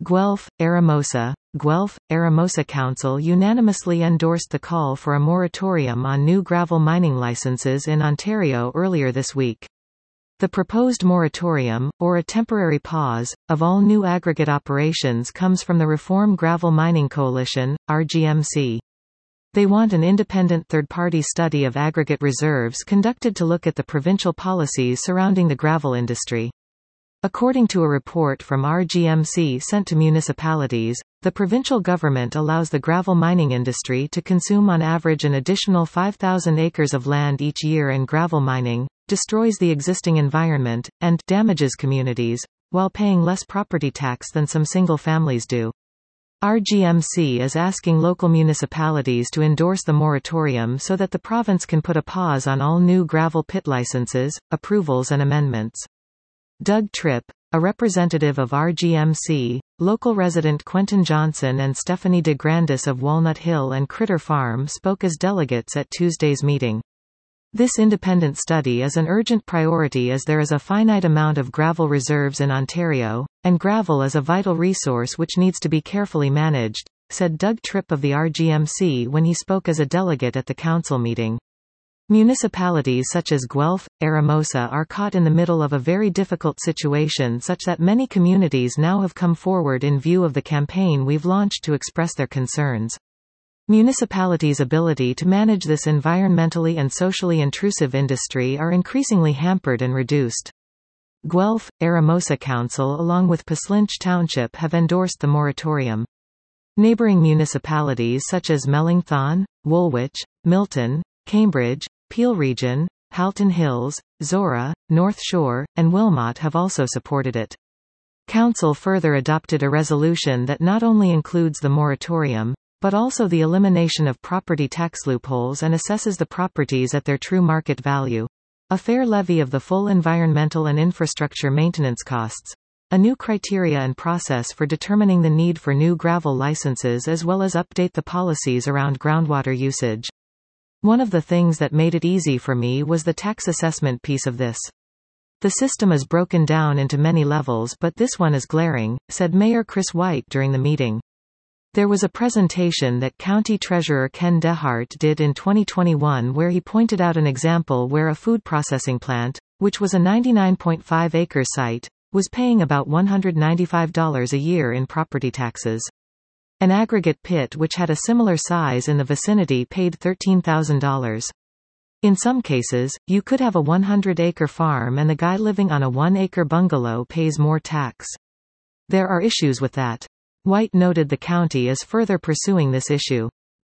Guelph, Eramosa. Guelph, Eramosa Council unanimously endorsed the call for a moratorium on new gravel mining licenses in Ontario earlier this week. The proposed moratorium, or a temporary pause, of all new aggregate operations comes from the Reform Gravel Mining Coalition, RGMC. They want an independent third-party study of aggregate reserves conducted to look at the provincial policies surrounding the gravel industry. According to a report from RGMC sent to municipalities, the provincial government allows the gravel mining industry to consume on average an additional 5,000 acres of land each year, and gravel mining destroys the existing environment, and damages communities, while paying less property tax than some single families do. RGMC is asking local municipalities to endorse the moratorium so that the province can put a pause on all new gravel pit licenses, approvals and amendments. Doug Tripp, a representative of RGMC, local resident Quentin Johnson and Stephanie de Grandis of Walnut Hill and Critter Farm spoke as delegates at Tuesday's meeting. This independent study is an urgent priority as there is a finite amount of gravel reserves in Ontario, and gravel is a vital resource which needs to be carefully managed, said Doug Tripp of the RGMC when he spoke as a delegate at the council meeting. Municipalities such as Guelph, Eramosa are caught in the middle of a very difficult situation, such that many communities now have come forward in view of the campaign we've launched to express their concerns. Municipalities' ability to manage this environmentally and socially intrusive industry are increasingly hampered and reduced. Guelph, Eramosa Council along with Paslinch Township have endorsed the moratorium. Neighbouring municipalities such as Mellingthon, Woolwich, Milton, Cambridge, Peel Region, Halton Hills, Zora, North Shore, and Wilmot have also supported it. Council further adopted a resolution that not only includes the moratorium, but also the elimination of property tax loopholes and assesses the properties at their true market value. A fair levy of the full environmental and infrastructure maintenance costs. A new criteria and process for determining the need for new gravel licenses, as well as update the policies around groundwater usage. One of the things that made it easy for me was the tax assessment piece of this. The system is broken down into many levels, but this one is glaring, said Mayor Chris White during the meeting. There was a presentation that County Treasurer Ken Dehart did in 2021 where he pointed out an example where a food processing plant, which was a 99.5-acre site, was paying about $195 a year in property taxes. An aggregate pit which had a similar size in the vicinity paid $13,000. In some cases, you could have a 100-acre farm and the guy living on a 1-acre bungalow pays more tax. There are issues with that. White noted the county is further pursuing this issue.